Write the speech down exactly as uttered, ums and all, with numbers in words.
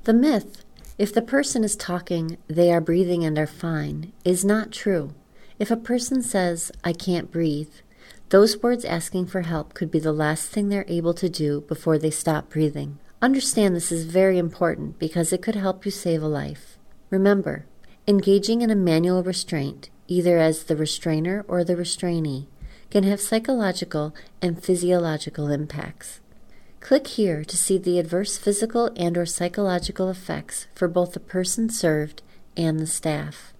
The myth, if the person is talking, they are breathing and are fine, is not true. If a person says, I can't breathe, those words asking for help could be the last thing they're able to do before they stop breathing. Understand this is very important because it could help you save a life. Remember, engaging in a manual restraint, either as the restrainer or the restrainee, can have psychological and physiological impacts. Click here to see the adverse physical and or psychological effects for both the person served and the staff.